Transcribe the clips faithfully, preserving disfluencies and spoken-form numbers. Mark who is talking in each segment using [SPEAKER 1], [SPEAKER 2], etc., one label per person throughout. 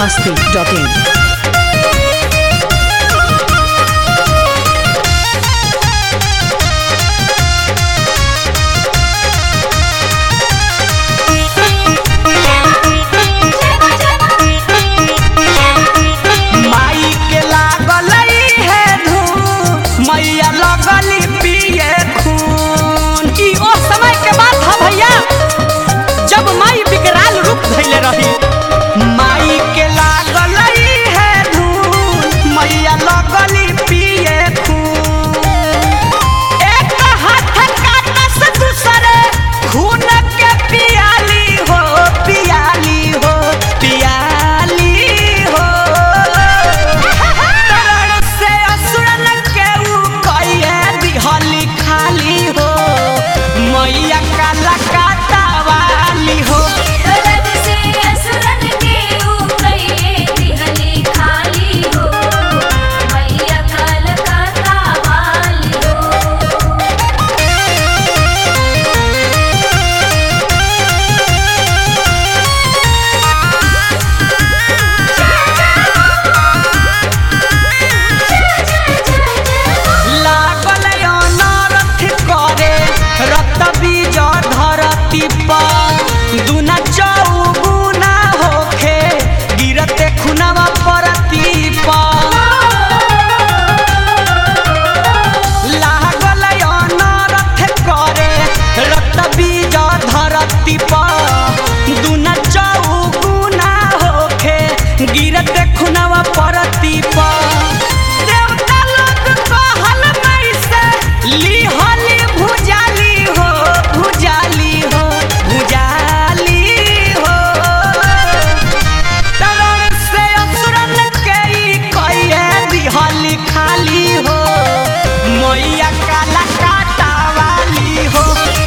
[SPEAKER 1] masti dot in.
[SPEAKER 2] गिरते खुनावा परती पा देवता लोग कहल मई से लिहली भुजाली हो भुजाली हो भुजाली हो तरण से असुरन के कइए दिहली खाली हो मैया काला काटा वाली हो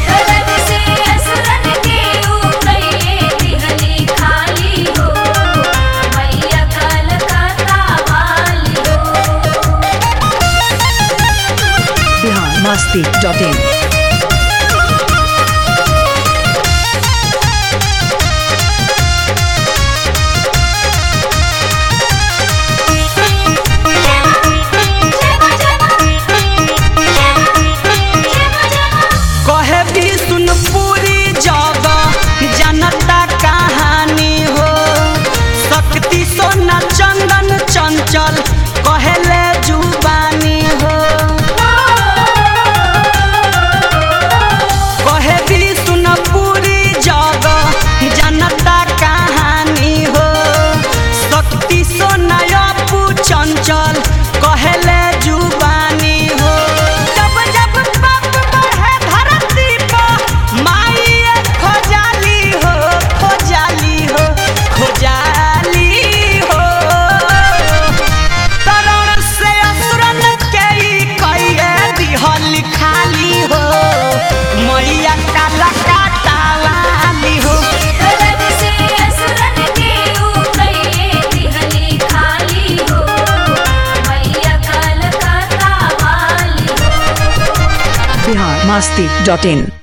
[SPEAKER 1] masti dot in.
[SPEAKER 2] कहे भी सुन पूरी जगह जनता कहानी हो शक्ति सोना चंदन चंचल कहले जुबानी हो चंचल कहले जुबानी हो जब जब पाप बढ़े धरती पर माई खोजाली हो खोजाली हो खोजाली हो तरण से असुरन के कइए दिहली खाली हो मैया काला काटा वाली हो
[SPEAKER 1] masti dot in.